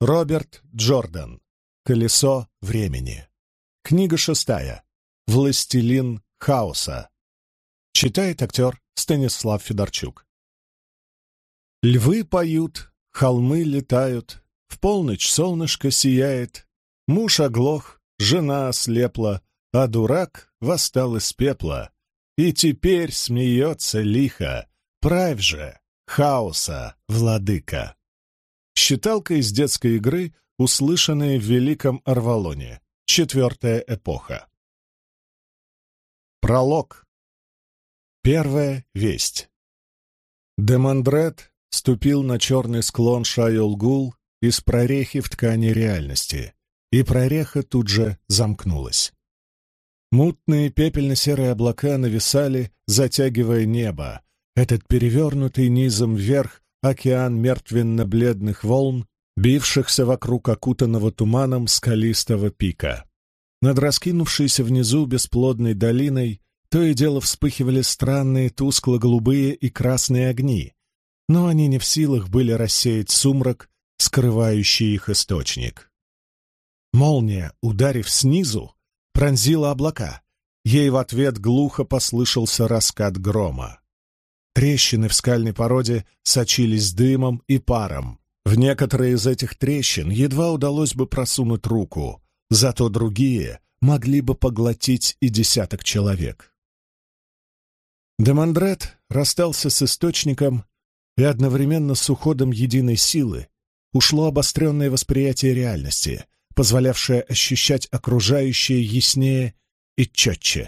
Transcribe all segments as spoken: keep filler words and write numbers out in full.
Роберт Джордан. «Колесо времени». Книга шестая. «Властелин хаоса». Читает актер Станислав Федорчук. Львы поют, холмы летают, в полночь солнышко сияет, муж оглох, жена ослепла, а дурак восстал из пепла. И теперь смеется лихо, правь же, хаоса, владыка. Считалка из детской игры, услышанная в Великом Арвалоне. Четвертая эпоха. Пролог. Первая весть. Демандрет ступил на черный склон Шайол-Гул из прорехи в ткани реальности, и прореха тут же замкнулась. Мутные пепельно-серые облака нависали, затягивая небо. Этот перевернутый низом вверх океан мертвенно-бледных волн, бившихся вокруг окутанного туманом скалистого пика. Над раскинувшейся внизу бесплодной долиной то и дело вспыхивали странные тускло-голубые и красные огни, но они не в силах были рассеять сумрак, скрывающий их источник. Молния, ударив снизу, пронзила облака. Ей в ответ глухо послышался раскат грома. Трещины в скальной породе сочились дымом и паром. В некоторые из этих трещин едва удалось бы просунуть руку, зато другие могли бы поглотить и десяток человек. Демандрет расстался с источником, и одновременно с уходом единой силы ушло обостренное восприятие реальности, позволявшее ощущать окружающее яснее и четче.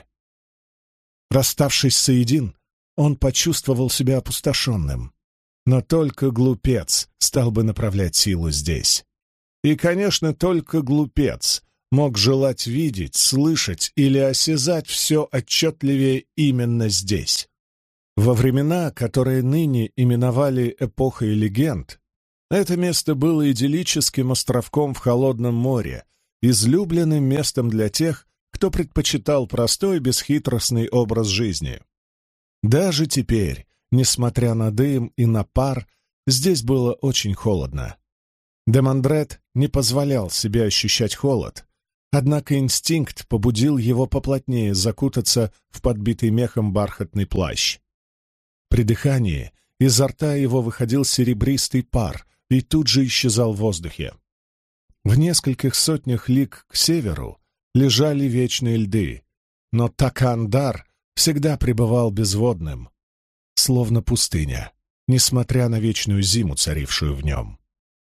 Расставшись соедин, он почувствовал себя опустошенным. Но только глупец стал бы направлять силу здесь. И, конечно, только глупец мог желать видеть, слышать или осязать все отчетливее именно здесь. Во времена, которые ныне именовали эпохой легенд, это место было идиллическим островком в холодном море, излюбленным местом для тех, кто предпочитал простой, бесхитростный образ жизни. Даже теперь, несмотря на дым и на пар, здесь было очень холодно. Демандрет не позволял себе ощущать холод, однако инстинкт побудил его поплотнее закутаться в подбитый мехом бархатный плащ. При дыхании изо рта его выходил серебристый пар и тут же исчезал в воздухе. В нескольких сотнях лиг к северу лежали вечные льды, но Такандар всегда пребывал безводным, словно пустыня, несмотря на вечную зиму, царившую в нем.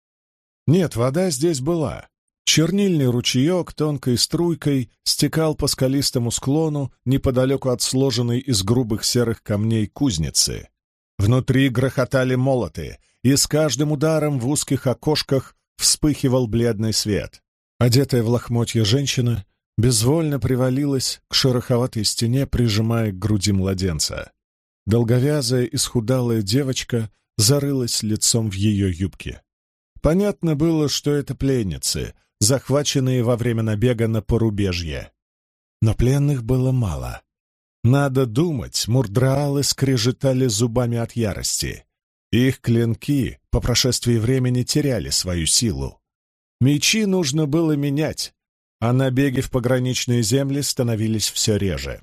Нет, вода здесь была. Чернильный ручеек тонкой струйкой стекал по скалистому склону неподалеку от сложенной из грубых серых камней кузницы. Внутри грохотали молоты, и с каждым ударом в узких окошках вспыхивал бледный свет. Одетая в лохмотья женщина безвольно привалилась к шероховатой стене, прижимая к груди младенца. Долговязая, исхудалая девочка зарылась лицом в ее юбке. Понятно было, что это пленницы, захваченные во время набега на порубежье. Но пленных было мало. Надо думать, мурдраалы скрежетали зубами от ярости. Их клинки по прошествии времени теряли свою силу. Мечи нужно было менять, а набеги в пограничные земли становились все реже.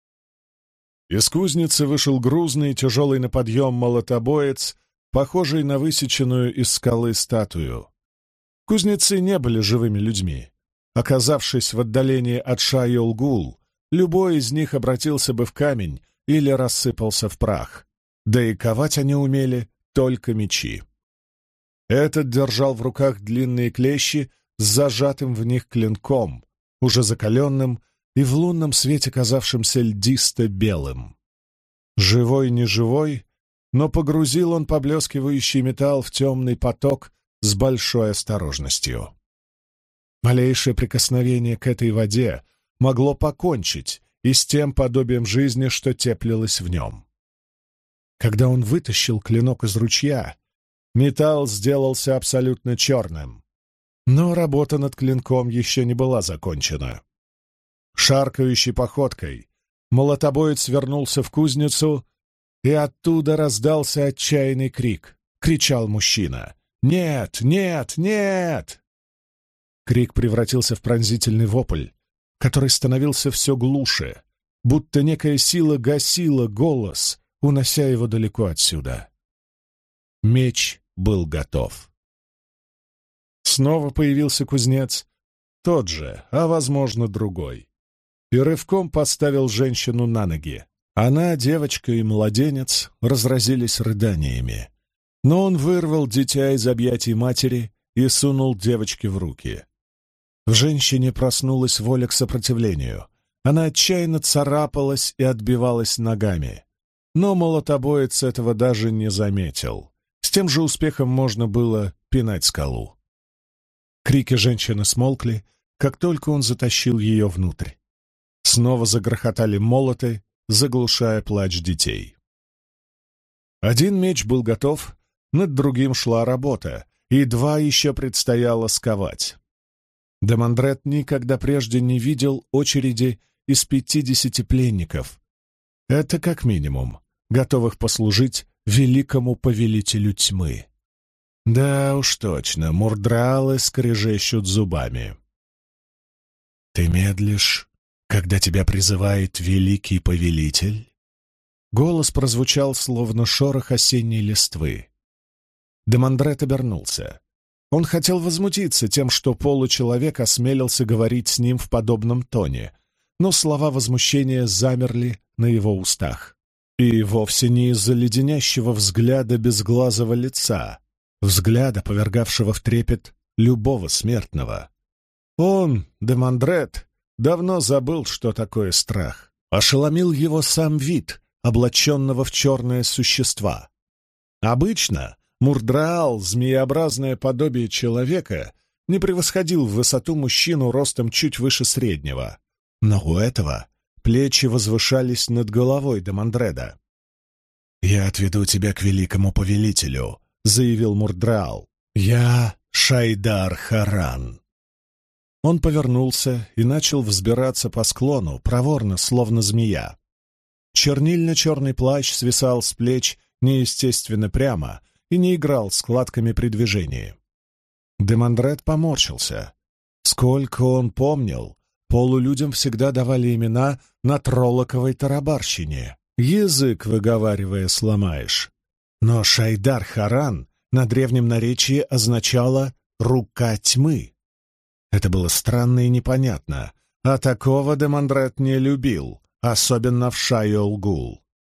Из кузницы вышел грузный, тяжелый на подъем молотобоец, похожий на высеченную из скалы статую. Кузнецы не были живыми людьми. Оказавшись в отдалении от Шайол-Гул, любой из них обратился бы в камень или рассыпался в прах. Да и ковать они умели только мечи. Этот держал в руках длинные клещи с зажатым в них клинком, уже закаленным и в лунном свете казавшимся льдисто-белым. Живой-неживой, но погрузил он поблескивающий металл в темный поток с большой осторожностью. Малейшее прикосновение к этой воде могло покончить и с тем подобием жизни, что теплилось в нем. Когда он вытащил клинок из ручья, металл сделался абсолютно черным. Но работа над клинком еще не была закончена. Шаркающей походкой молотобоец вернулся в кузницу, и оттуда раздался отчаянный крик. Кричал мужчина: «Нет! Нет! Нет!» Крик превратился в пронзительный вопль, который становился все глуше, будто некая сила гасила голос, унося его далеко отсюда. Меч был готов. Снова появился кузнец, тот же, а, возможно, другой, и рывком поставил женщину на ноги. Она, девочка и младенец разразились рыданиями, но он вырвал дитя из объятий матери и сунул девочке в руки. В женщине проснулась воля к сопротивлению. Она отчаянно царапалась и отбивалась ногами, но молотобоец этого даже не заметил. С тем же успехом можно было пинать скалу. Крики женщины смолкли, как только он затащил ее внутрь. Снова загрохотали молоты, заглушая плач детей. Один меч был готов, над другим шла работа, и два еще предстояло сковать. Демандрет никогда прежде не видел очереди из пятидесяти пленников. Это как минимум, готовых послужить великому повелителю тьмы. Да уж точно, мурдралы скрежещут зубами. «Ты медлишь, когда тебя призывает великий повелитель?» Голос прозвучал, словно шорох осенней листвы. Демандрет обернулся. Он хотел возмутиться тем, что получеловек осмелился говорить с ним в подобном тоне, но слова возмущения замерли на его устах. И вовсе не из-за леденящего взгляда безглазого лица, взгляда, повергавшего в трепет любого смертного. Он, Демандрет, давно забыл, что такое страх. Ошеломил его сам вид, облаченного в черное существа. Обычно Мурдраал, змееобразное подобие человека, не превосходил в высоту мужчину ростом чуть выше среднего, но у этого плечи возвышались над головой Демандреда. «Я отведу тебя к великому повелителю», — заявил Мурдраал. «Я Шайдар Харан». Он повернулся и начал взбираться по склону, проворно, словно змея. Чернильно-черный плащ свисал с плеч неестественно прямо и не играл складками при движении. Демандрет поморщился. Сколько он помнил, полулюдям всегда давали имена на троллоковой тарабарщине. Язык, выговаривая, сломаешь. Но Шайдар Харан на древнем наречии означало «рука тьмы». Это было странно и непонятно, а такого Демандрет не любил, особенно в Шайол-Гул.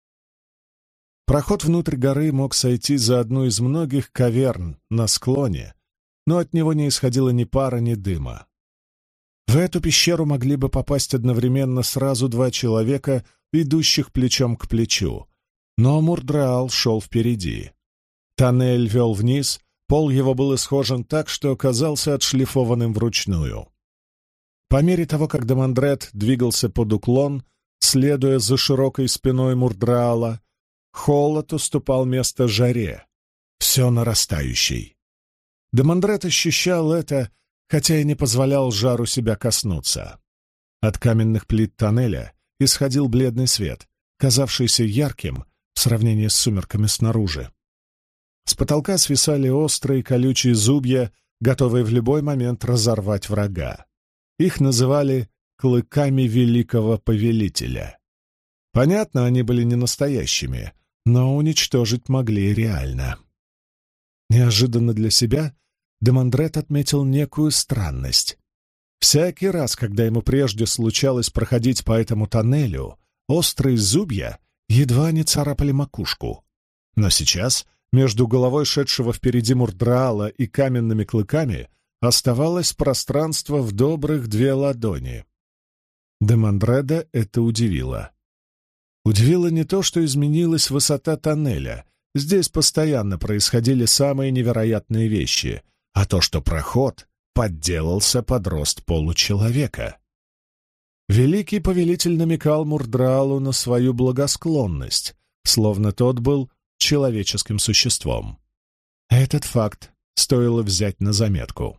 Проход внутрь горы мог сойти за одну из многих каверн на склоне, но от него не исходило ни пара, ни дыма. В эту пещеру могли бы попасть одновременно сразу два человека, идущих плечом к плечу, но Мурдраал шел впереди. Тоннель вел вниз, пол его был исхожен так, что казался отшлифованным вручную. По мере того, как Демандрет двигался под уклон, следуя за широкой спиной Мурдраала, холод уступал место жаре, все нарастающей. Демандрет ощущал это, хотя и не позволял жару себя коснуться. От каменных плит тоннеля исходил бледный свет, казавшийся ярким в сравнении с сумерками снаружи. С потолка свисали острые колючие зубья, готовые в любой момент разорвать врага. Их называли «клыками великого повелителя». Понятно, они были не настоящими, но уничтожить могли реально. Неожиданно для себя Демандрет отметил некую странность. Всякий раз, когда ему прежде случалось проходить по этому тоннелю, острые зубья едва не царапали макушку. Но сейчас между головой шедшего впереди Мурдраала и каменными клыками оставалось пространство в добрых две ладони. Демандреда это удивило. Удивило не то, что изменилась высота тоннеля, здесь постоянно происходили самые невероятные вещи, а то, что проход подделался под рост получеловека. Великий повелитель намекал Мурдраалу на свою благосклонность, словно тот был человеческим существом. Этот факт стоило взять на заметку.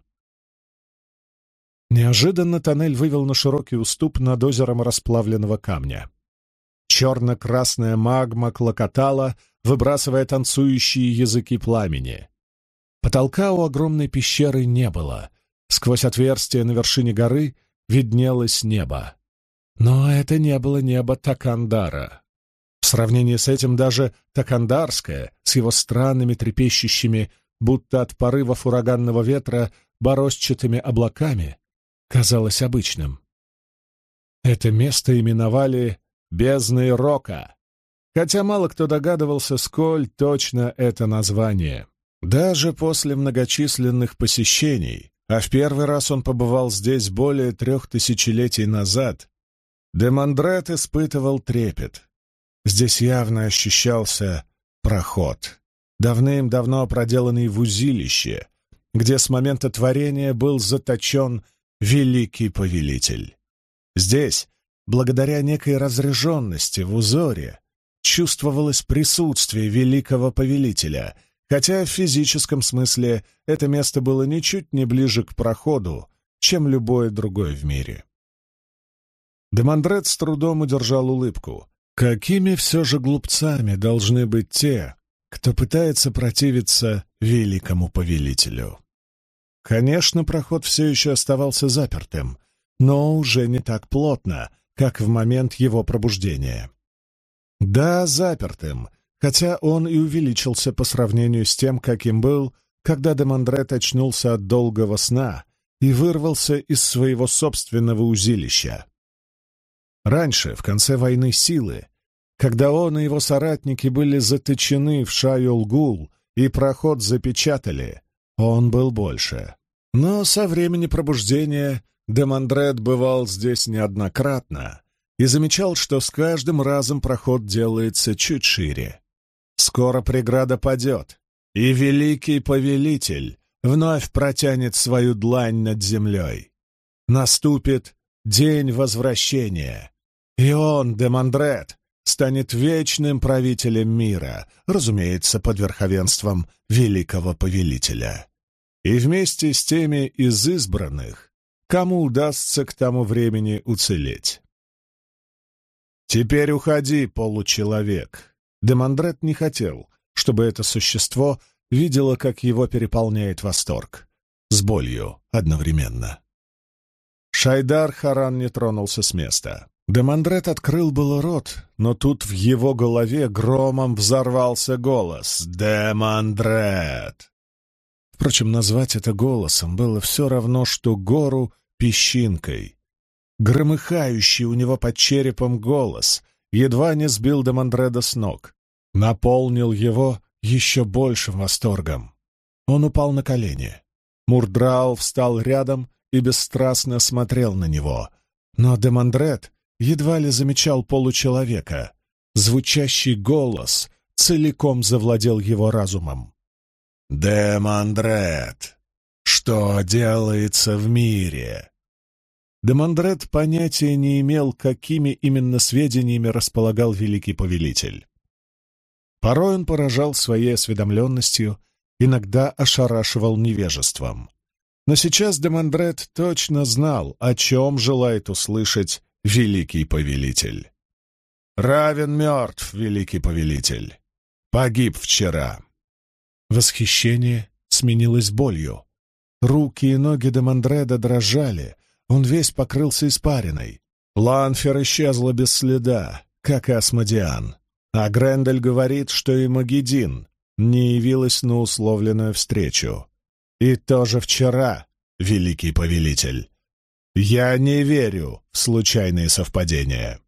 Неожиданно тоннель вывел на широкий уступ над озером расплавленного камня. Черно-красная магма клокотала, выбрасывая танцующие языки пламени. Потолка у огромной пещеры не было, Сквозь отверстие на вершине горы виднелось небо. Но это не было небо Такандара. В сравнении с этим даже Такандарское, с его странными трепещущими, будто от порывов ураганного ветра, бороздчатыми облаками, казалось обычным. Это место именовали «Бездной Рока», хотя мало кто догадывался, сколь точно это название. Даже после многочисленных посещений, а в первый раз он побывал здесь более трех тысячелетий назад, де Мандрет испытывал трепет. Здесь явно ощущался проход, давным-давно проделанный в узилище, где с момента творения был заточен великий повелитель. Здесь, благодаря некой разряженности в узоре, чувствовалось присутствие великого повелителя, хотя в физическом смысле это место было ничуть не ближе к проходу, чем любое другое в мире. Де Мандрет с трудом удержал улыбку. Какими все же глупцами должны быть те, кто пытается противиться великому повелителю? Конечно, проход все еще оставался запертым, но уже не так плотно, как в момент его пробуждения. Да, запертым, хотя он и увеличился по сравнению с тем, каким был, когда де Мандрет очнулся от долгого сна и вырвался из своего собственного узилища. Раньше, в конце войны силы, когда он и его соратники были заточены в Шайол-Гул и проход запечатали, он был больше. Но со времени пробуждения де Мандрет бывал здесь неоднократно и замечал, что с каждым разом проход делается чуть шире. Скоро преграда падет, и великий повелитель вновь протянет свою длань над землей. Наступит день возвращения, и он, де Мандрет, станет вечным правителем мира, разумеется, под верховенством великого повелителя. И вместе с теми из избранных, кому удастся к тому времени уцелеть. «Теперь уходи, получеловек!» Де Мандрет не хотел, чтобы это существо видело, как его переполняет восторг, с болью одновременно. Шайдар Харан не тронулся с места. Де Мандрет открыл было рот, но тут в его голове громом взорвался голос «Де Мандрет!». Впрочем, назвать это голосом было все равно, что гору песчинкой. Громыхающий у него под черепом голос едва не сбил де Мандреда с ног, наполнил его еще большим восторгом. Он упал на колени. Мурдрал встал рядом и бесстрастно смотрел на него, но де Мандрет едва ли замечал получеловека. Звучащий голос целиком завладел его разумом. «Де Мандрет, что делается в мире?» Де Мандрет понятия не имел, какими именно сведениями располагал великий повелитель. Порой он поражал своей осведомленностью, иногда ошарашивал невежеством. Но сейчас де Мандрет точно знал, о чем желает услышать великий повелитель. «Равен мертв, великий повелитель. Погиб вчера». Восхищение сменилось болью. Руки и ноги де Мандреда дрожали, он весь покрылся испариной. Ланфер исчезла без следа, как и Асмодиан. А Грендель говорит, что и Магедин не явилась на условленную встречу. И тоже вчера, великий повелитель. Я не верю в случайные совпадения.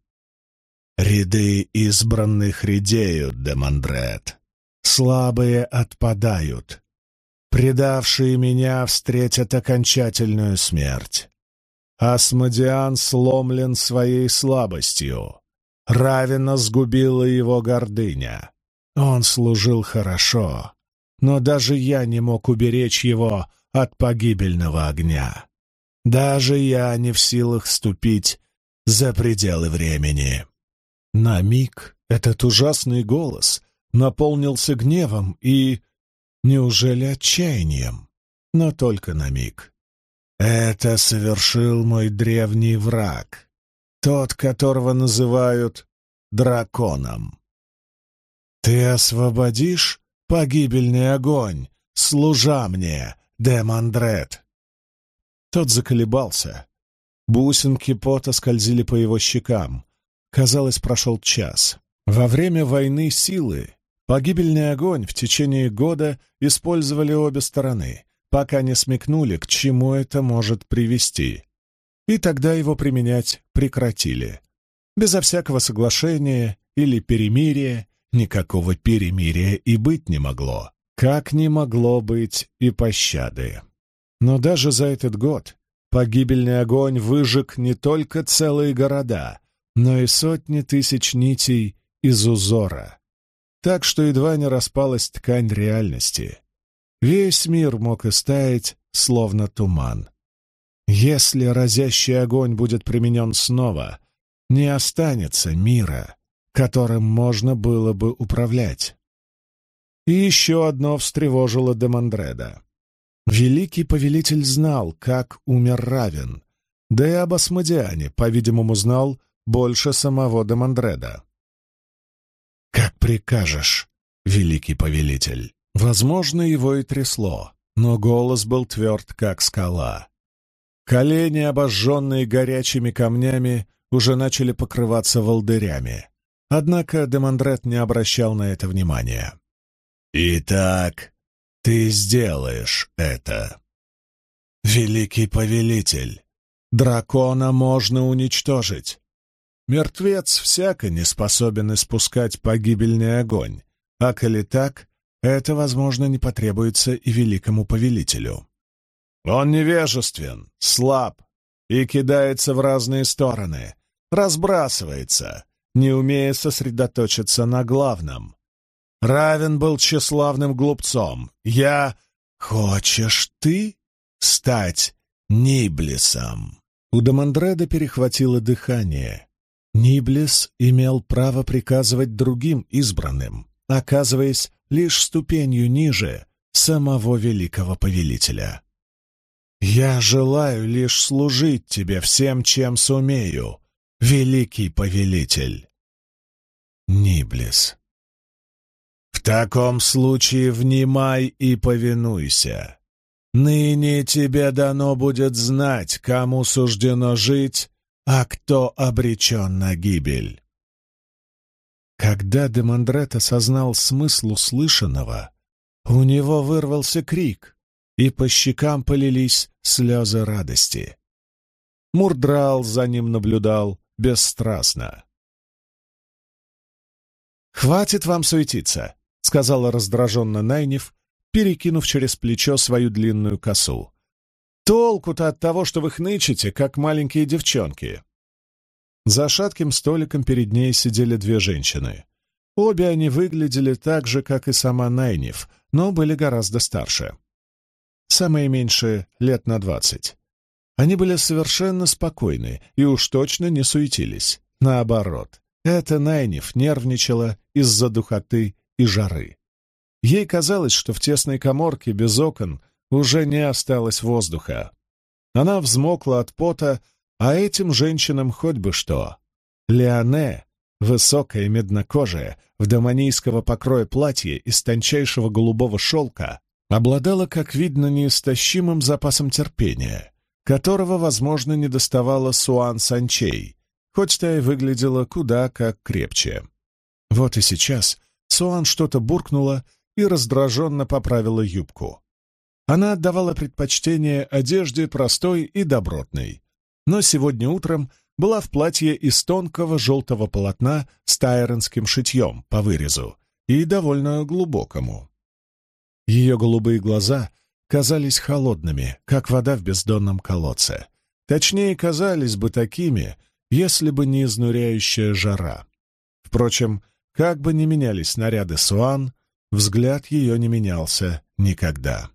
Ряды избранных редеют, де Мандрет. Слабые отпадают. Предавшие меня встретят окончательную смерть. Асмодиан сломлен своей слабостью. Равена сгубила его гордыня. Он служил хорошо, но даже я не мог уберечь его от погибельного огня. Даже я не в силах ступить за пределы времени. На миг этот ужасный голос наполнился гневом и, неужели, отчаянием, но только на миг. Это совершил мой древний враг, тот, которого называют драконом. Ты освободишь погибельный огонь, служа мне, де Мандрет? Тот заколебался. Бусинки пота скользили по его щекам. Казалось, прошел час. Во время войны силы погибельный огонь в течение года использовали обе стороны, пока не смекнули, к чему это может привести. И тогда его применять прекратили. Безо всякого соглашения или перемирия, никакого перемирия и быть не могло. Как не могло быть и пощады. Но даже за этот год погибельный огонь выжег не только целые города, но и сотни тысяч нитей из узора. Так что едва не распалась ткань реальности. Весь мир мог истаять, словно туман. Если разящий огонь будет применен снова, не останется мира, которым можно было бы управлять. И еще одно встревожило Демандреда. Великий повелитель знал, как умер Равен, да и об Асмодиане, по-видимому, знал больше самого Демандреда. «Как прикажешь, великий повелитель». Возможно, его и трясло, но голос был тверд, как скала. Колени, обожженные горячими камнями, уже начали покрываться волдырями. Однако Демандред не обращал на это внимания. «Итак, ты сделаешь это. Великий повелитель, дракона можно уничтожить. Мертвец всяко не способен испускать погибельный огонь, а коли так, это, возможно, не потребуется и великому повелителю. Он невежествен, слаб и кидается в разные стороны, разбрасывается, не умея сосредоточиться на главном. Равен был тщеславным глупцом. Я... Хочешь ты стать Ниблисом?» У Демандреда перехватило дыхание. Ниблис имел право приказывать другим избранным, оказываясь лишь ступенью ниже самого великого повелителя. «Я желаю лишь служить тебе всем, чем сумею, великий повелитель». Ниблис. «В таком случае внимай и повинуйся. Ныне тебе дано будет знать, кому суждено жить, а кто обречен на гибель». Когда Демандред осознал смысл услышанного, у него вырвался крик, и по щекам полились слезы радости. Мурдрал за ним наблюдал бесстрастно. «Хватит вам суетиться», — сказала раздраженно Найниф, перекинув через плечо свою длинную косу. «Толку-то от того, что вы хнычете, как маленькие девчонки». За шатким столиком перед ней сидели две женщины. Обе они выглядели так же, как и сама Найниф, но были гораздо старше. Самые меньшие — лет на двадцать. Они были совершенно спокойны и уж точно не суетились. Наоборот, эта Найниф нервничала из-за духоты и жары. Ей казалось, что в тесной каморке без окон уже не осталось воздуха. Она взмокла от пота, а этим женщинам хоть бы что. Леоне, высокая меднокожая, в домонийского покроя платье из тончайшего голубого шелка, обладала, как видно, неистощимым запасом терпения, которого, возможно, не доставала Суан Санчей, хоть та и выглядела куда как крепче. Вот и сейчас Суан что-то буркнула и раздраженно поправила юбку. Она отдавала предпочтение одежде простой и добротной, но сегодня утром была в платье из тонкого желтого полотна с тайронским шитьем по вырезу и довольно глубокому. Ее голубые глаза казались холодными, как вода в бездонном колодце. Точнее, казались бы такими, если бы не изнуряющая жара. Впрочем, как бы ни менялись наряды Суан, взгляд ее не менялся никогда.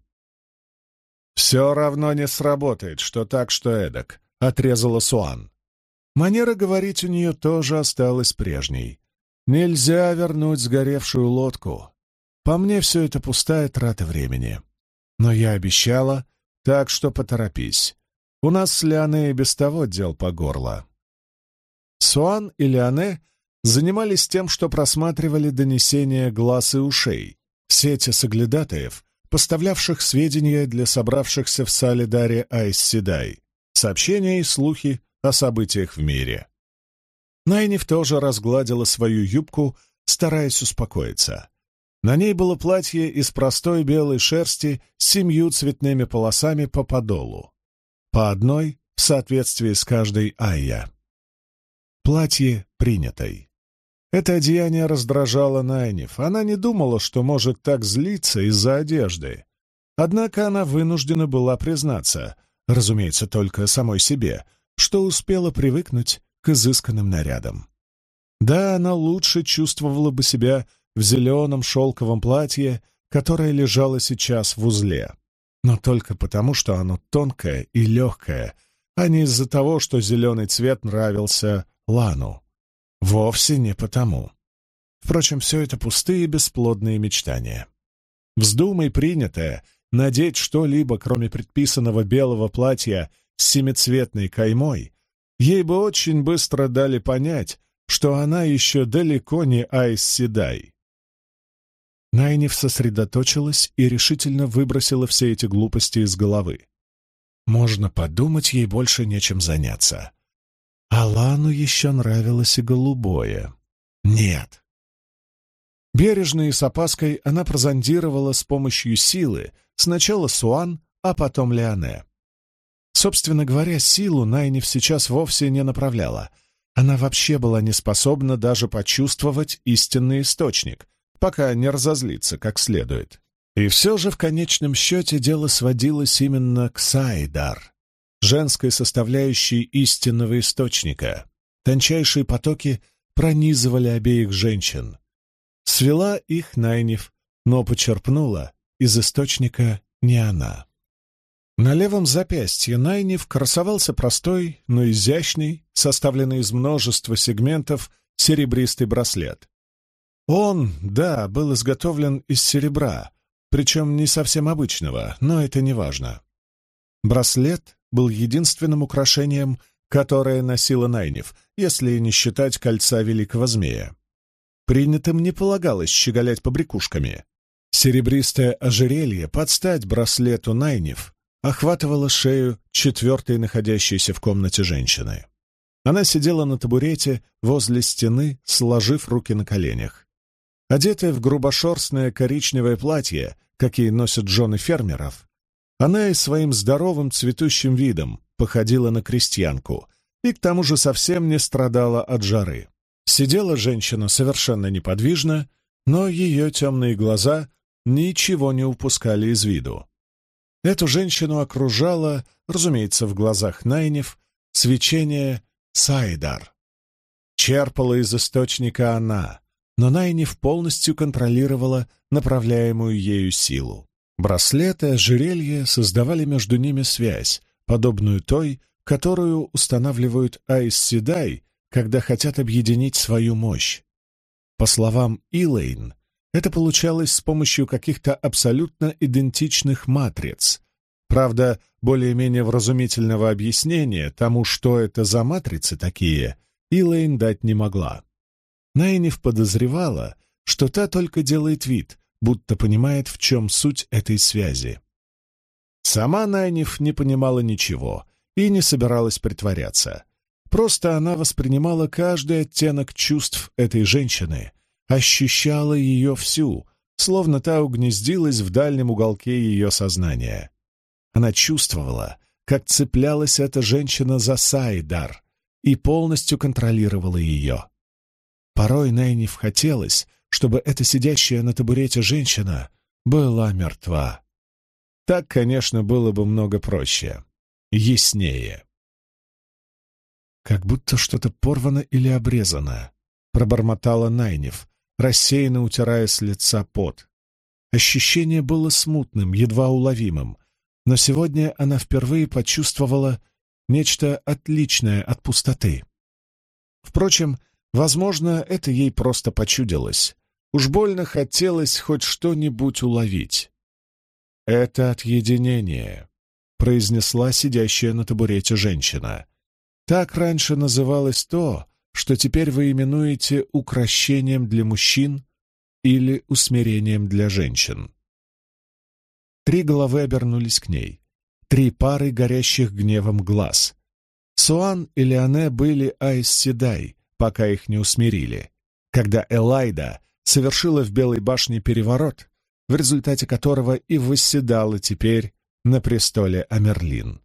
«Все равно не сработает, что так, что эдак», — отрезала Суан. Манера говорить у нее тоже осталась прежней. «Нельзя вернуть сгоревшую лодку. По мне все это пустая трата времени. Но я обещала, так что поторопись. У нас с Леоне и без того дел по горло». Суан и Леоне занимались тем, что просматривали донесения глаз и ушей, сети соглядатаев, поставлявших сведения для собравшихся в Салидаре Айс-Седай, сообщения и слухи о событиях в мире. Найниф тоже разгладила свою юбку, стараясь успокоиться. На ней было платье из простой белой шерсти с семью цветными полосами по подолу, по одной в соответствии с каждой айя. Платье принятой. Это одеяние раздражало Найниф. Она не думала, что может так злиться из-за одежды. Однако она вынуждена была признаться, разумеется, только самой себе, что успела привыкнуть к изысканным нарядам. Да, она лучше чувствовала бы себя в зеленом шелковом платье, которое лежало сейчас в узле, но только потому, что оно тонкое и легкое, а не из-за того, что зеленый цвет нравился Лану. Вовсе не потому. Впрочем, все это пустые бесплодные мечтания. Вздумай принятое надеть что-либо, кроме предписанного белого платья с семицветной каймой, ей бы очень быстро дали понять, что она еще далеко не Айс-Седай. Найниф сосредоточилась и решительно выбросила все эти глупости из головы. Можно подумать, ей больше нечем заняться. Алану еще нравилось и голубое. Нет. Бережно и с опаской она прозондировала с помощью силы сначала Суан, а потом Леоне. Собственно говоря, силу Найниф сейчас вовсе не направляла. Она вообще была не способна даже почувствовать истинный источник, пока не разозлится как следует. И все же в конечном счете дело сводилось именно к Сайдар, женской составляющей истинного источника. Тончайшие потоки пронизывали обеих женщин. Свела их Найниф, но почерпнула из источника не она. На левом запястье Найниф красовался простой, но изящный, составленный из множества сегментов, серебристый браслет. Он, да, был изготовлен из серебра, причем не совсем обычного, но это не важно. Браслет был единственным украшением, которое носила Найниф, если не считать кольца великого змея. Принятым не полагалось щеголять побрякушками. Серебристое ожерелье под стать браслету Найниф охватывало шею четвертой находящейся в комнате женщины. Она сидела на табурете возле стены, сложив руки на коленях. Одетая в грубошерстное коричневое платье, какие носят жены фермеров, она и своим здоровым цветущим видом походила на крестьянку и к тому же совсем не страдала от жары. Сидела женщина совершенно неподвижно, но ее темные глаза ничего не упускали из виду. Эту женщину окружало, разумеется, в глазах Найниф, свечение Сайдар. Черпала из источника она, но Найниф полностью контролировала направляемую ею силу. Браслеты, ожерелья создавали между ними связь, подобную той, которую устанавливают Айс-Седай, когда хотят объединить свою мощь. По словам Илэйн, это получалось с помощью каких-то абсолютно идентичных матриц. Правда, более-менее вразумительного объяснения тому, что это за матрицы такие, Илэйн дать не могла. Найниф подозревала, что та только делает вид, будто понимает, в чем суть этой связи. Сама Найниф не понимала ничего и не собиралась притворяться. Просто она воспринимала каждый оттенок чувств этой женщины, ощущала ее всю, словно та угнездилась в дальнем уголке ее сознания. Она чувствовала, как цеплялась эта женщина за Сайдар и полностью контролировала ее. Порой Найниф хотелось, чтобы эта сидящая на табурете женщина была мертва. Так, конечно, было бы много проще, яснее. «Как будто что-то порвано или обрезано», — пробормотала Найниф, рассеянно утирая с лица пот. Ощущение было смутным, едва уловимым, но сегодня она впервые почувствовала нечто отличное от пустоты. Впрочем, возможно, это ей просто почудилось. Уж больно хотелось хоть что-нибудь уловить. «Это от единения», — произнесла сидящая на табурете женщина. «Так раньше называлось то, что теперь вы именуете укрощением для мужчин или усмирением для женщин». Три головы обернулись к ней. Три пары горящих гневом глаз. Суан и Леоне были Аэс Седай, пока их не усмирили, когда Элайда совершила в Белой башне переворот, в результате которого и восседала теперь на престоле Амерлин.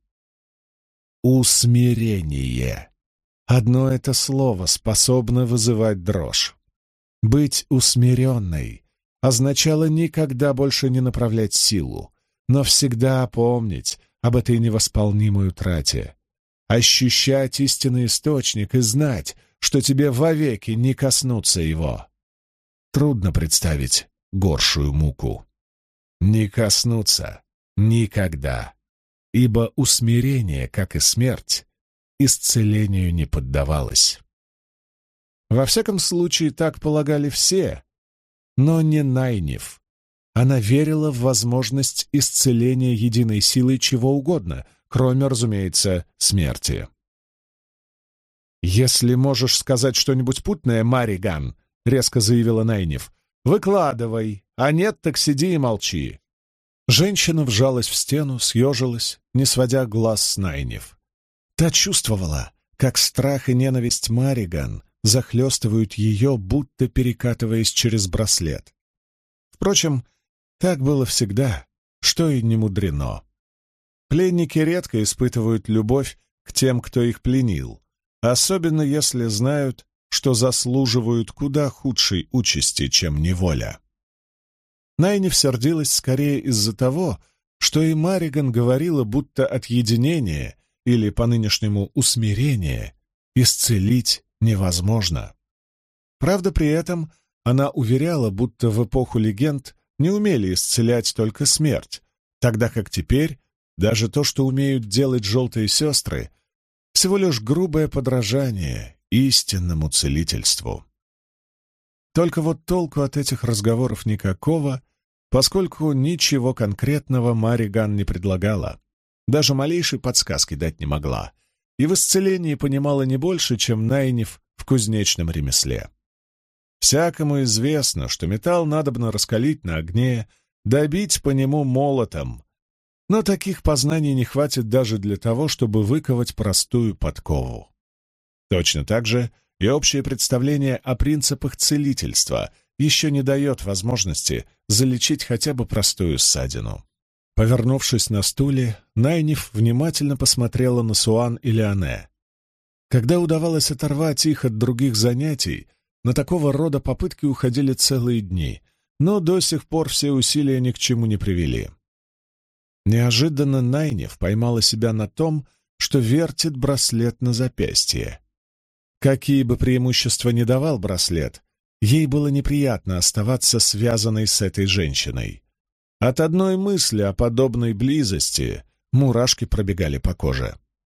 Усмирение. Одно это слово способно вызывать дрожь. Быть усмиренной означало никогда больше не направлять силу, но всегда помнить об этой невосполнимой утрате, ощущать истинный источник и знать, что тебе вовеки не коснуться его. Трудно представить горшую муку. Не коснуться никогда, ибо усмирение, как и смерть, исцелению не поддавалось. Во всяком случае, так полагали все, но не Найниф. Она верила в возможность исцеления единой силой чего угодно, кроме, разумеется, смерти. «Если можешь сказать что-нибудь путное, Мариган», — резко заявила Найниф, — «выкладывай, а нет, так сиди и молчи». Женщина вжалась в стену, съежилась, не сводя глаз с Найниф. Та чувствовала, как страх и ненависть Мариган захлестывают ее, будто перекатываясь через браслет. Впрочем, так было всегда, что и не мудрено. Пленники редко испытывают любовь к тем, кто их пленил, особенно если знают, что заслуживают куда худшей участи, чем неволя. Найниф сердилась скорее из-за того, что и Мариган говорила, будто отъединение, или по-нынешнему усмирение, исцелить невозможно. Правда, при этом она уверяла, будто в эпоху легенд не умели исцелять только смерть, тогда как теперь даже то, что умеют делать желтые сестры, всего лишь грубое подражание истинному целительству. Только вот толку от этих разговоров никакого, поскольку ничего конкретного Мариган не предлагала, даже малейшей подсказки дать не могла, и в исцелении понимала не больше, чем Найниф в кузнечном ремесле. Всякому известно, что металл надобно раскалить на огне, добить по нему молотом, но таких познаний не хватит даже для того, чтобы выковать простую подкову. Точно так же и общее представление о принципах целительства еще не дает возможности залечить хотя бы простую ссадину. Повернувшись на стуле, Найниф внимательно посмотрела на Суан и Леоне. Когда удавалось оторвать их от других занятий, на такого рода попытки уходили целые дни, но до сих пор все усилия ни к чему не привели. Неожиданно Найниф поймала себя на том, что вертит браслет на запястье. Какие бы преимущества ни давал браслет, ей было неприятно оставаться связанной с этой женщиной. От одной мысли о подобной близости мурашки пробегали по коже.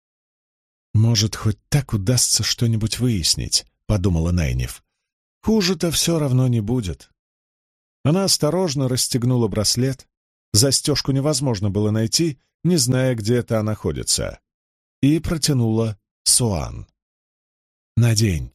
«Может, хоть так удастся что-нибудь выяснить», — подумала Найниф. «Хуже-то все равно не будет». Она осторожно расстегнула браслет. Застежку невозможно было найти, не зная, где это находится, и протянула Суан. «Надень».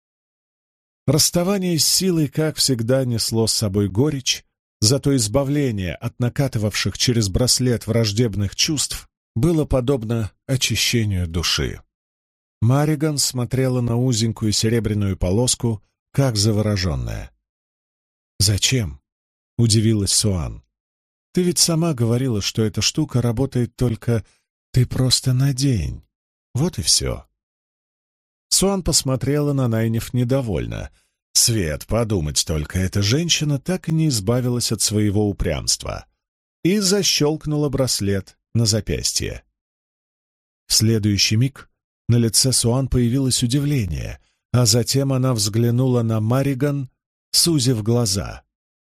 Расставание с силой, как всегда, несло с собой горечь, зато избавление от накатывавших через браслет враждебных чувств было подобно очищению души. Мариган смотрела на узенькую серебряную полоску, как завороженная. «Зачем?» — удивилась Суан. «Ты ведь сама говорила, что эта штука работает только... Ты просто надень. Вот и все». Суан посмотрела на Найниф недовольно. Свет, подумать только, эта женщина так и не избавилась от своего упрямства. И защелкнула браслет на запястье. В следующий миг на лице Суан появилось удивление, а затем она взглянула на Мариган, сузив глаза.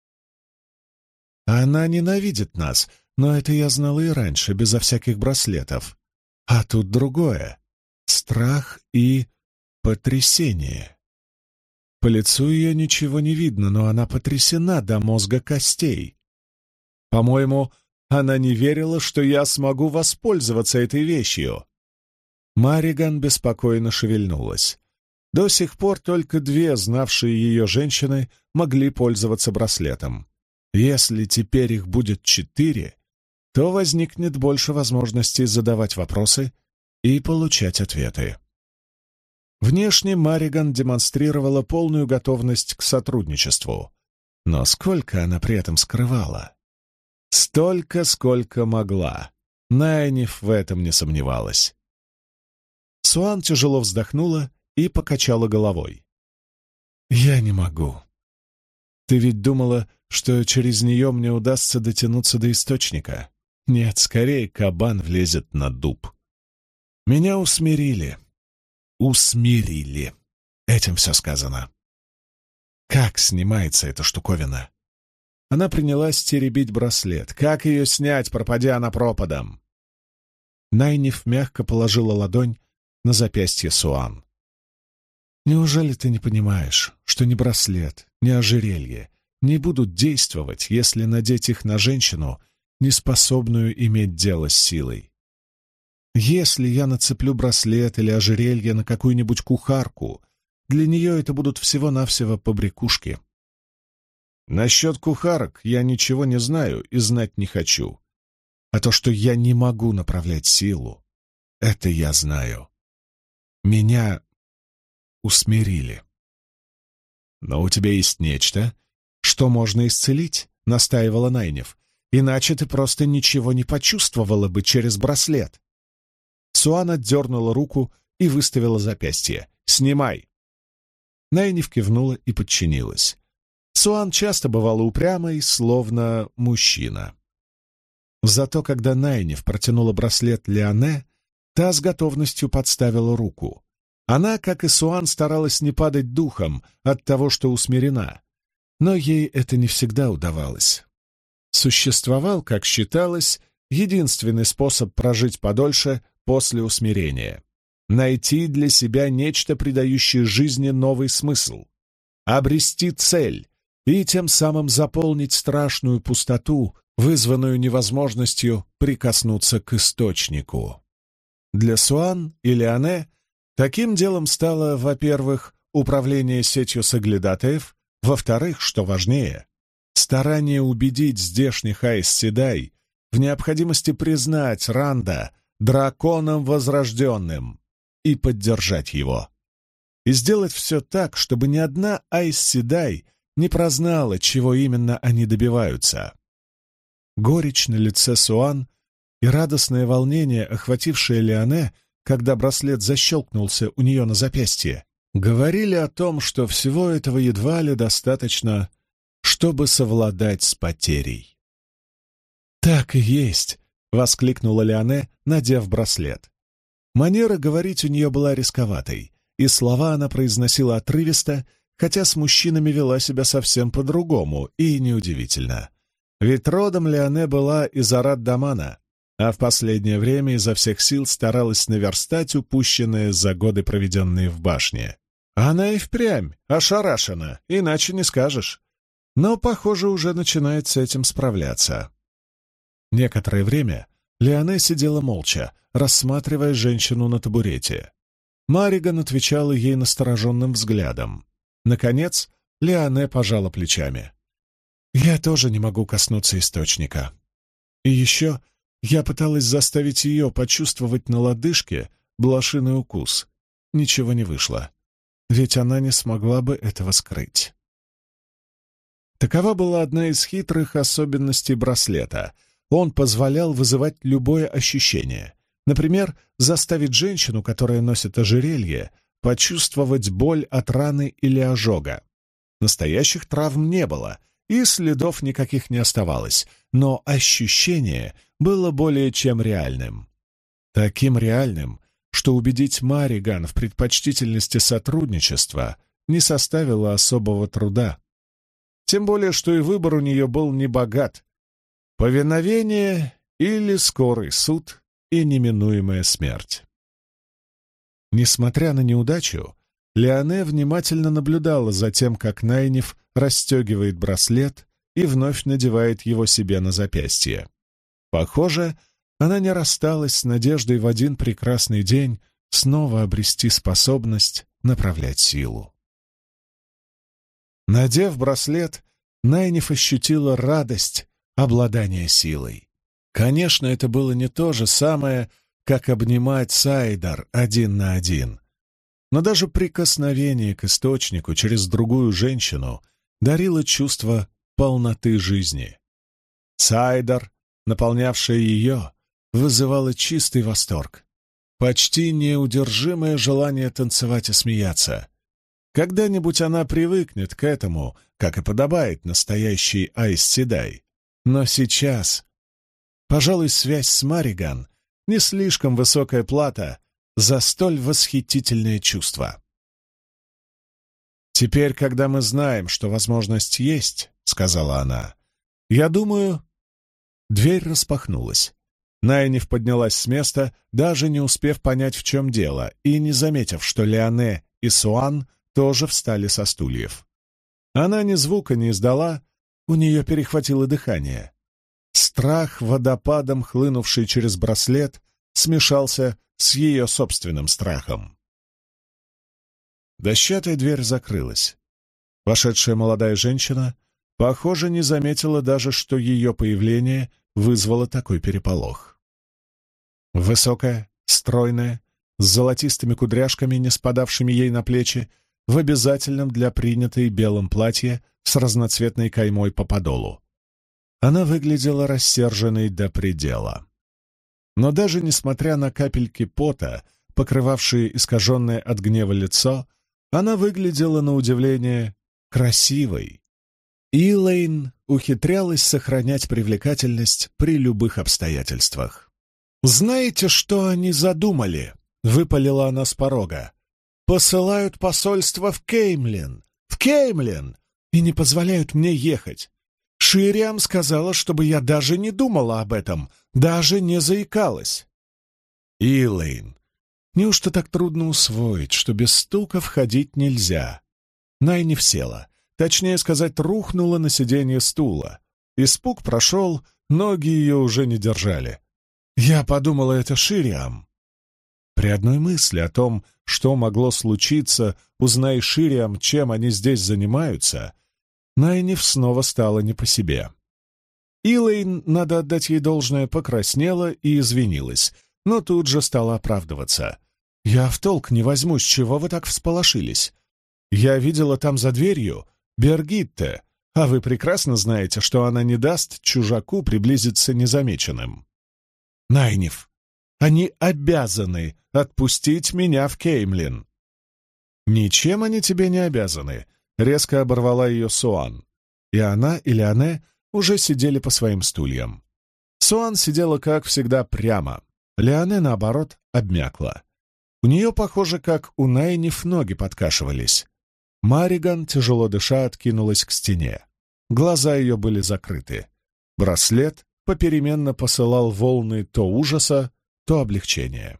«Она ненавидит нас, но это я знала и раньше, безо всяких браслетов. А тут другое — страх и потрясение». По лицу ее ничего не видно, но она потрясена до мозга костей. По-моему, она не верила, что я смогу воспользоваться этой вещью. Мариган беспокойно шевельнулась. До сих пор только две знавшие ее женщины могли пользоваться браслетом. Если теперь их будет четыре, то возникнет больше возможностей задавать вопросы и получать ответы. Внешне Марриган демонстрировала полную готовность к сотрудничеству, но сколько она при этом скрывала? Столько, сколько могла. Найниф в этом не сомневалась. Суан тяжело вздохнула и покачала головой. «Я не могу. Ты ведь думала, что через нее мне удастся дотянуться до источника? Нет, скорее кабан влезет на дуб. Меня усмирили. Усмирили. Этим все сказано. Как снимается эта штуковина?» Она принялась теребить браслет. Как ее снять, пропадя она пропадом? Найниф мягко положила ладонь на запястье Суан. «Неужели ты не понимаешь, что ни браслет, ни ожерелье не будут действовать, если надеть их на женщину, не способную иметь дело с силой? Если я нацеплю браслет или ожерелье на какую-нибудь кухарку, для нее это будут всего-навсего побрякушки. Насчет кухарок я ничего не знаю и знать не хочу. А то, что я не могу направлять силу, это я знаю. Меня усмирили. Но у тебя есть нечто, что можно исцелить, — настаивала Найниф. Иначе ты просто ничего не почувствовала бы через браслет. Суан отдернула руку и выставила запястье. «Снимай!» Найниф кивнула и подчинилась. Суан часто бывала упрямой, словно мужчина. Зато когда Найниф протянула браслет Лиане, та с готовностью подставила руку. Она, как и Суан, старалась не падать духом от того, что усмирена, но ей это не всегда удавалось. Существовал, как считалось, единственный способ прожить подольше после усмирения — найти для себя нечто, придающее жизни новый смысл, обрести цель и тем самым заполнить страшную пустоту, вызванную невозможностью прикоснуться к источнику. Для Суан и Лиане таким делом стало, во-первых, управление сетью соглядатаев, во-вторых, что важнее, старание убедить здешних Аэс Седай в необходимости признать Ранда драконом возрожденным и поддержать его. И сделать все так, чтобы ни одна Аэс Седай не прознала, чего именно они добиваются. Горечь на лице Суан и радостное волнение, охватившее Лиане, когда браслет защелкнулся у нее на запястье, говорили о том, что всего этого едва ли достаточно, чтобы совладать с потерей. «Так и есть!» — воскликнула Лиане, надев браслет. Манера говорить у нее была рисковатой, и слова она произносила отрывисто, хотя с мужчинами вела себя совсем по-другому, и неудивительно. Ведь родом Лиане была из Арат-Дамана, а в последнее время изо всех сил старалась наверстать упущенное за годы, проведенные в башне. Она и впрямь ошарашена, иначе не скажешь. Но, похоже, уже начинает с этим справляться. Некоторое время Лиане сидела молча, рассматривая женщину на табурете. Марриган отвечала ей настороженным взглядом. Наконец, Лиане пожала плечами. «Я тоже не могу коснуться источника. И еще я пыталась заставить ее почувствовать на лодыжке блошиный укус. Ничего не вышло, ведь она не смогла бы этого скрыть». Такова была одна из хитрых особенностей браслета. Он позволял вызывать любое ощущение. Например, заставить женщину, которая носит ожерелье, почувствовать боль от раны или ожога. Настоящих травм не было, и следов никаких не оставалось, но ощущение было более чем реальным. Таким реальным, что убедить Марриган в предпочтительности сотрудничества не составило особого труда. Тем более, что и выбор у нее был небогат. Повиновение или скорый суд и неминуемая смерть. Несмотря на неудачу, Лиане внимательно наблюдала за тем, как Найниф расстегивает браслет и вновь надевает его себе на запястье. Похоже, она не рассталась с надеждой в один прекрасный день снова обрести способность направлять силу. Надев браслет, Найниф ощутила радость обладания силой. Конечно, это было не то же самое, как обнимать Сайдар один на один. Но даже прикосновение к источнику через другую женщину дарило чувство полноты жизни. Сайдар, наполнявшая ее, вызывала чистый восторг, почти неудержимое желание танцевать и смеяться. Когда-нибудь она привыкнет к этому, как и подобает настоящей Айс Седай. Но сейчас, пожалуй, связь с Мариган — не слишком высокая плата за столь восхитительное чувство. «Теперь, когда мы знаем, что возможность есть, — сказала она, — я думаю...» Дверь распахнулась. Найниф поднялась с места, даже не успев понять, в чем дело, и не заметив, что Леоне и Суан тоже встали со стульев. Она ни звука не издала, у нее перехватило дыхание. Страх, водопадом хлынувший через браслет, смешался с ее собственным страхом. Дощатая дверь закрылась. Вошедшая молодая женщина, похоже, не заметила даже, что ее появление вызвало такой переполох. Высокая, стройная, с золотистыми кудряшками, не спадавшими ей на плечи, в обязательном для принятой белом платье с разноцветной каймой по подолу. Она выглядела рассерженной до предела. Но даже несмотря на капельки пота, покрывавшие искаженное от гнева лицо, она выглядела на удивление красивой. Илэйн ухитрялась сохранять привлекательность при любых обстоятельствах. «Знаете, что они задумали?» — выпалила она с порога. «Посылают посольство в Кеймлин! В Кеймлин! И не позволяют мне ехать! Шириам сказала, чтобы я даже не думала об этом, даже не заикалась!» «Илэйн, неужто так трудно усвоить, что без стука входить нельзя?» Найниф села, точнее сказать, рухнула на сиденье стула. Испуг прошел, ноги ее уже не держали. «Я подумала, это Шириам». При одной мысли о том, что могло случиться, узнай Шириам, чем они здесь занимаются, Найниф снова стала не по себе. Илэйн, надо отдать ей должное, покраснела и извинилась, но тут же стала оправдываться. «Я в толк не возьму, с чего вы так всполошились? Я видела там за дверью Бергитте, а вы прекрасно знаете, что она не даст чужаку приблизиться незамеченным. Найниф, они обязаны отпустить меня в Кеймлин». «Ничем они тебе не обязаны», — резко оборвала ее Суан. И она, и Леоне уже сидели по своим стульям. Суан сидела, как всегда, прямо. Леоне, наоборот, обмякла. У нее, похоже, как у Найниф, ноги подкашивались. Мариган, тяжело дыша, откинулась к стене. Глаза ее были закрыты. Браслет попеременно посылал волны то ужаса, то облегчения.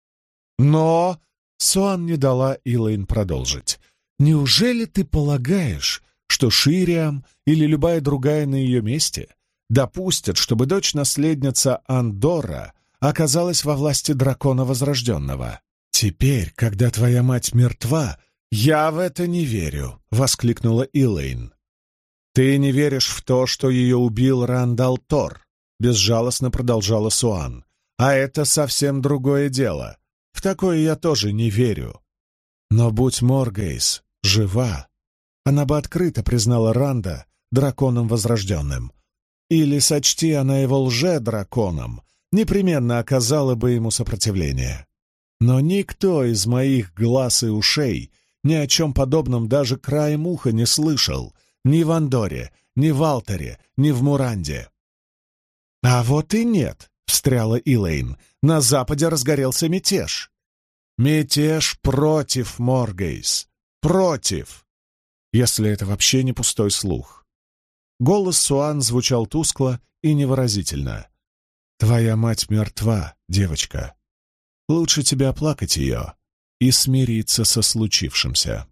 «Но...» — Суан не дала Илэйн продолжить. «Неужели ты полагаешь, что Шириам или любая другая на ее месте допустят, чтобы дочь-наследница Андора оказалась во власти дракона Возрожденного? Теперь, когда твоя мать мертва, я в это не верю», — воскликнула Илэйн. «Ты не веришь в то, что ее убил Рандал Тор», — безжалостно продолжала Суан. «А это совсем другое дело. В такое я тоже не верю. Но будь Моргейс жива, она бы открыто признала Ранда драконом Возрожденным. Или, сочти она его лже-драконом, непременно оказала бы ему сопротивление. Но никто из моих глаз и ушей ни о чем подобном даже краем уха не слышал ни в Андоре, ни в Алтере, ни в Муранде». «А вот и нет», — встряла Илэйн, — «на западе разгорелся мятеж». «Мятеж против Моргейс. Против!» Если это вообще не пустой слух. Голос Суан звучал тускло и невыразительно. «Твоя мать мертва, девочка. Лучше тебе оплакать ее и смириться со случившимся».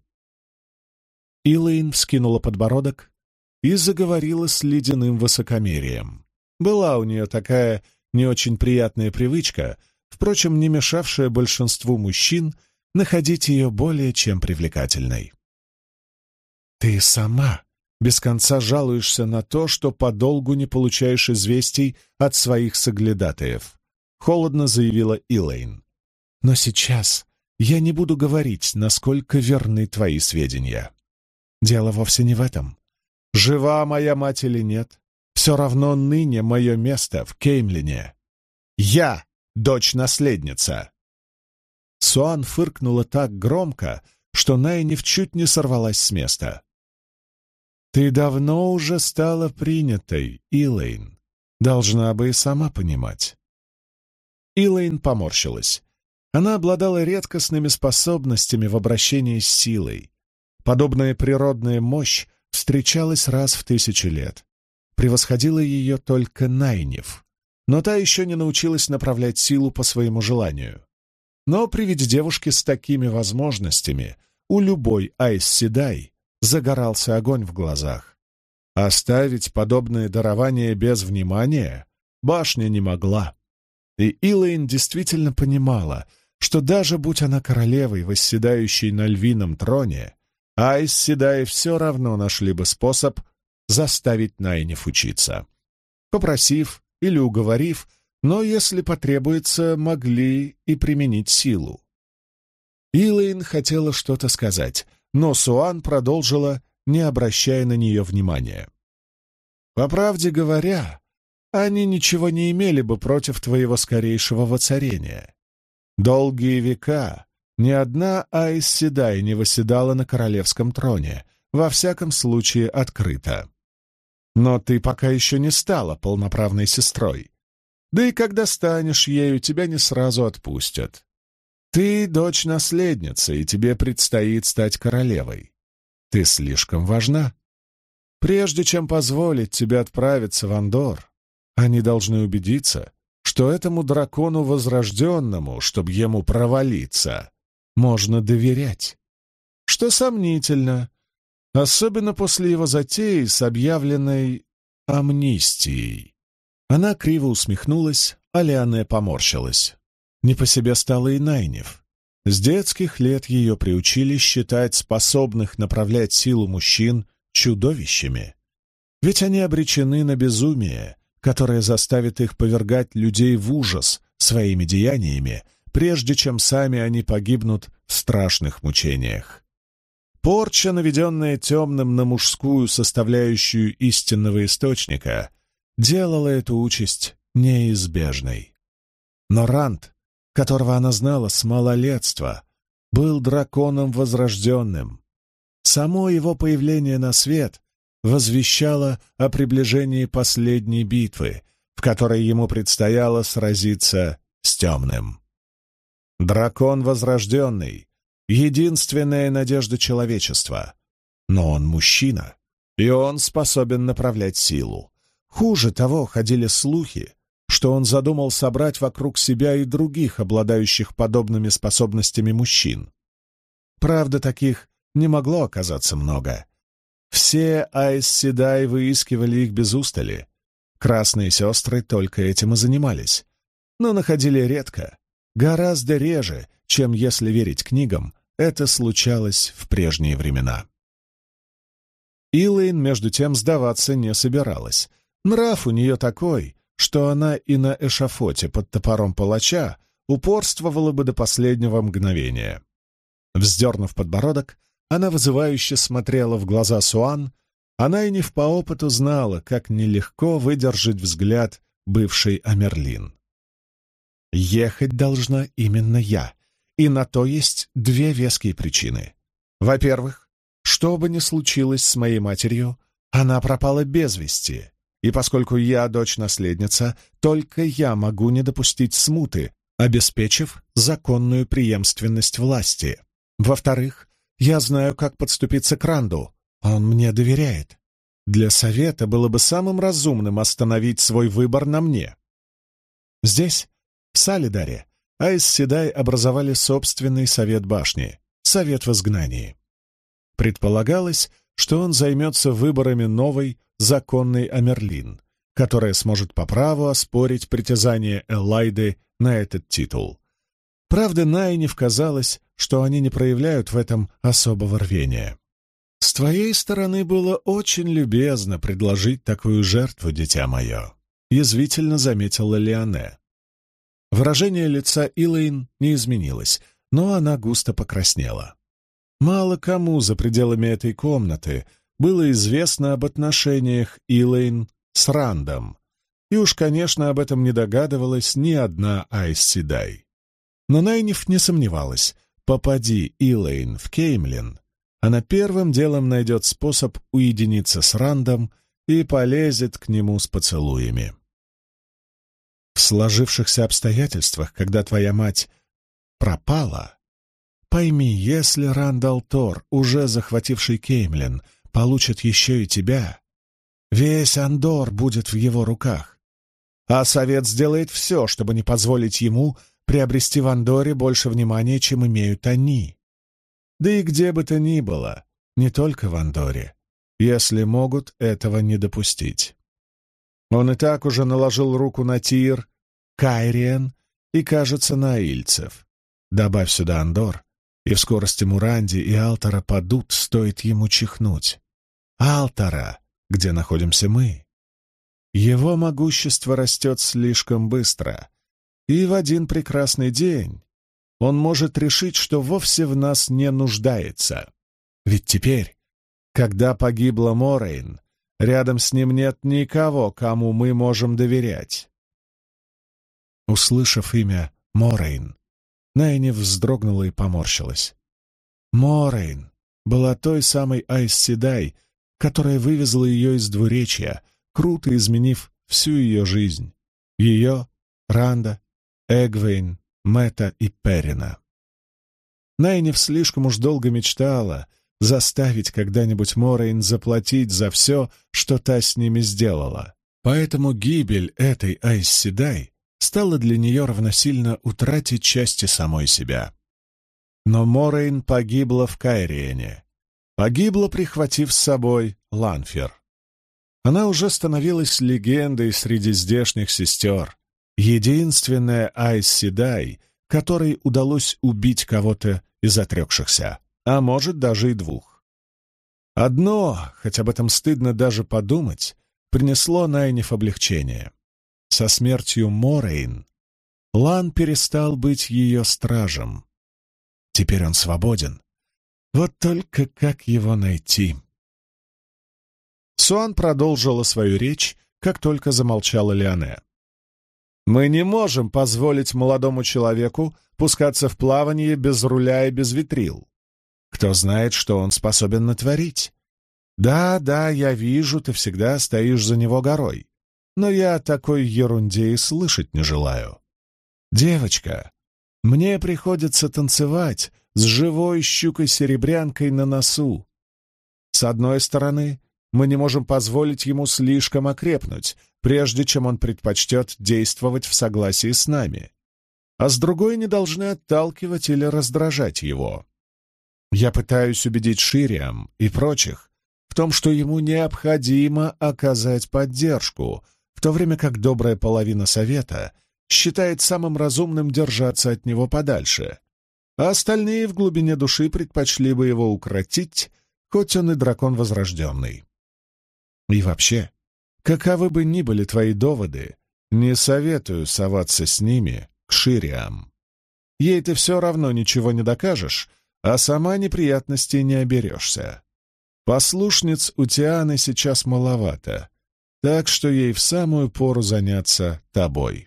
Илэйн вскинула подбородок и заговорила с ледяным высокомерием. Была у нее такая не очень приятная привычка, впрочем, не мешавшая большинству мужчин находить ее более чем привлекательной. «Ты сама без конца жалуешься на то, что подолгу не получаешь известий от своих соглядатаев», — холодно заявила Илэйн. «Но сейчас я не буду говорить, насколько верны твои сведения. Дело вовсе не в этом. Жива моя мать или нет, все равно ныне мое место в Кеймлине. Я дочь-наследница». Суан фыркнула так громко, что Найниф чуть не сорвалась с места. «Ты давно уже стала принятой, Илэйн. Должна бы и сама понимать». Илэйн поморщилась. Она обладала редкостными способностями в обращении с силой. Подобная природная мощь встречалась раз в тысячу лет. Превосходила ее только Найниф, но та еще не научилась направлять силу по своему желанию. Но при виде девушки с такими возможностями у любой Айс Седай загорался огонь в глазах. Оставить подобное дарование без внимания башня не могла. И Илэйн действительно понимала, что даже будь она королевой, восседающей на львином троне, Айс Седай все равно нашли бы способ заставить Найниф учиться. Попросив или уговорив, но, если потребуется, могли и применить силу. Илэйн хотела что-то сказать, но Суан продолжила, не обращая на нее внимания. «По правде говоря, они ничего не имели бы против твоего скорейшего воцарения. Долгие века ни одна Айс Седай не восседала на королевском троне, во всяком случае открыто. Но ты пока еще не стала полноправной сестрой. Да и когда станешь ею, тебя не сразу отпустят. Ты дочь-наследница, и тебе предстоит стать королевой. Ты слишком важна. Прежде чем позволить тебе отправиться в Андор, они должны убедиться, что этому дракону возрожденному, чтобы ему провалиться, можно доверять. Что сомнительно, особенно после его затеи с объявленной амнистией». Она криво усмехнулась, а Лиане поморщилась. Не по себе стала и Найниф. С детских лет ее приучили считать способных направлять силу мужчин чудовищами. Ведь они обречены на безумие, которое заставит их повергать людей в ужас своими деяниями, прежде чем сами они погибнут в страшных мучениях. Порча, наведенная темным на мужскую составляющую истинного источника, делала эту участь неизбежной. Но Ранд, которого она знала с малолетства, был драконом возрожденным. Само его появление на свет возвещало о приближении последней битвы, в которой ему предстояло сразиться с темным. Дракон возрожденный — единственная надежда человечества. Но он мужчина, и он способен направлять силу. Хуже того, ходили слухи, что он задумал собрать вокруг себя и других, обладающих подобными способностями мужчин. Правда, таких не могло оказаться много. Все Айс Седай выискивали их без устали. Красные сестры только этим и занимались. Но находили редко, гораздо реже, чем, если верить книгам, это случалось в прежние времена. Илэйн, между тем, сдаваться не собиралась. Нрав у нее такой, что она и на эшафоте под топором палача упорствовала бы до последнего мгновения. Вздернув подбородок, она вызывающе смотрела в глаза Суан, она и не по опыту знала, как нелегко выдержать взгляд бывшей Амерлин. «Ехать должна именно я, и на то есть две веские причины. Во-первых, что бы ни случилось с моей матерью, она пропала без вести. И поскольку я дочь-наследница, только я могу не допустить смуты, обеспечив законную преемственность власти. Во-вторых, я знаю, как подступиться к Ранду. Он мне доверяет. Для совета было бы самым разумным остановить свой выбор на мне. Здесь, в Салидаре, Айс Седай образовали собственный совет башни, совет в изгнании. Предполагалось, что он займется выборами новой, законной Амерлин, которая сможет по праву оспорить притязание Эллайды на этот титул. Правда, Найниф казалось, что они не проявляют в этом особого рвения. «С твоей стороны было очень любезно предложить такую жертву, дитя мое», — язвительно заметила Леоне. Выражение лица Илэйн не изменилось, но она густо покраснела. Мало кому за пределами этой комнаты было известно об отношениях Илэйн с Рандом, и уж, конечно, об этом не догадывалась ни одна Айс Седай. Но Найниф не сомневалась, попади Илэйн в Кеймлин, она первым делом найдет способ уединиться с Рандом и полезет к нему с поцелуями. В сложившихся обстоятельствах, когда твоя мать пропала, пойми, если Рандал Тор, уже захвативший Кеймлин, получит еще и тебя, весь Андор будет в его руках, а Совет сделает все, чтобы не позволить ему приобрести в Андоре больше внимания, чем имеют они. Да и где бы то ни было, не только в Андоре, если могут этого не допустить. Он и так уже наложил руку на Тир, Кайриен и, кажется, на Аильцев. Добавь сюда Андор, и в скорости Муранди и Алтара падут, стоит ему чихнуть. Алтара, где находимся мы. Его могущество растет слишком быстро, и в один прекрасный день он может решить, что вовсе в нас не нуждается. Ведь теперь, когда погибла Морейн, рядом с ним нет никого, кому мы можем доверять. Услышав имя Морейн, Найниф вздрогнула и поморщилась. Морейн была той самой Айс Седай, которая вывезла ее из двуречья, круто изменив всю ее жизнь. Ее, Ранда, Эгвейн, Мэтта и Перина. Найниф слишком уж долго мечтала заставить когда-нибудь Морейн заплатить за все, что та с ними сделала. Поэтому гибель этой Айс Седай стала для нее равносильно утратить части самой себя. Но Морейн погибла в Кайриене. Погибла, прихватив с собой Ланфер. Она уже становилась легендой среди здешних сестер. Единственная Айс Седай, которой удалось убить кого-то из отрекшихся, а может, даже и двух. Одно, хоть об этом стыдно даже подумать, принесло Найниф облегчение. Со смертью Морейн Лан перестал быть ее стражем. Теперь он свободен. Вот только как его найти? Суан продолжила свою речь, как только замолчала Леоне. «Мы не можем позволить молодому человеку пускаться в плавание без руля и без ветрил. Кто знает, что он способен натворить? Да, да, я вижу, ты всегда стоишь за него горой, но я о такой ерунде и слышать не желаю. Девочка, мне приходится танцевать с живой щукой-серебрянкой на носу. С одной стороны, мы не можем позволить ему слишком окрепнуть, прежде чем он предпочтет действовать в согласии с нами, а с другой не должны отталкивать или раздражать его. Я пытаюсь убедить Шириам и прочих в том, что ему необходимо оказать поддержку, в то время как добрая половина Совета считает самым разумным держаться от него подальше, а остальные в глубине души предпочли бы его укротить, хоть он и дракон возрожденный. И вообще, каковы бы ни были твои доводы, не советую соваться с ними к Шириам. Ей ты все равно ничего не докажешь, а сама неприятностей не оберешься. Послушниц у Тианы сейчас маловато, так что ей в самую пору заняться тобой».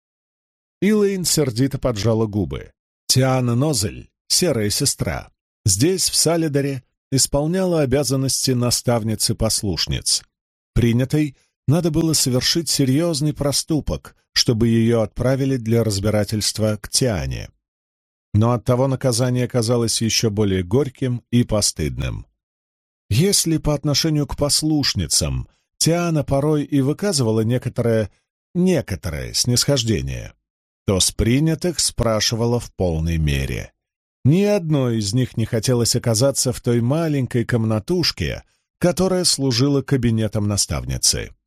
Илэйн сердито поджала губы. Тиана Нозель, серая сестра, здесь, в Салидаре, исполняла обязанности наставницы-послушниц. Принятой надо было совершить серьезный проступок, чтобы ее отправили для разбирательства к Тиане. Но оттого наказание казалось еще более горьким и постыдным. Если по отношению к послушницам Тиана порой и выказывала некоторое, некоторое снисхождение, то с принятых спрашивала в полной мере. Ни одной из них не хотелось оказаться в той маленькой комнатушке, которая служила кабинетом наставницы.